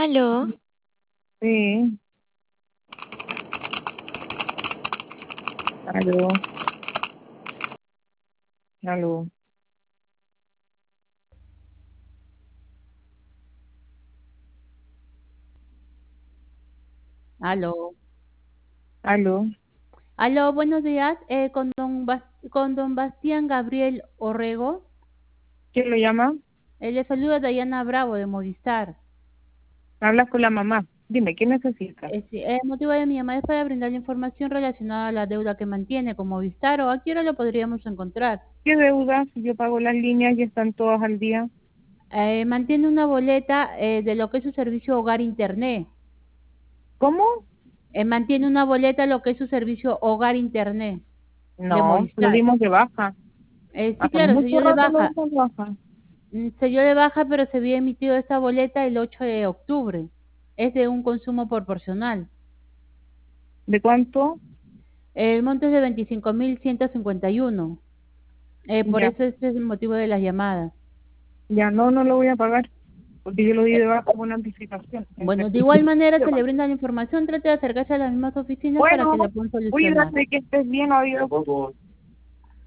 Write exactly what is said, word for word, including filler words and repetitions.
Aló, Sí, aló, aló, Aló. aló. Aló, buenos días. Eh, con don Bas- con don Bastián Gabriel Orrego. ¿Quién lo llama? Eh, le saluda Dayana Bravo de Movistar. Hablas con la mamá. Dime, ¿qué necesitas? Eh, sí, el motivo de mi llamada es para brindarle información relacionada a la deuda que mantiene con Movistar o a qué hora lo podríamos encontrar. ¿Qué deudas? Yo pago las líneas y están todas al día. Eh, mantiene una boleta eh, de lo que es su servicio Hogar Internet. ¿Cómo? Eh, mantiene una boleta de lo que es su servicio Hogar Internet de No, lo Movistar. dimos de baja. Eh, sí, Hace claro, se mucho dio de rato lo baja. dimos de baja. Mm, Se dio de baja, pero se había emitido esta boleta el ocho de octubre. Es de un consumo proporcional. ¿De cuánto? El monto es de veinticinco mil ciento cincuenta y uno. Eh, por Ya, eso este es el motivo de las llamadas. ya no, no lo voy a pagar. Porque yo lo di Eh, de baja con una anticipación. bueno, de igual manera se le brinda la información, trate de acercarse a las mismas oficinas para que la Bueno, puedan solucionar. cuídate, que estés bien, adiós.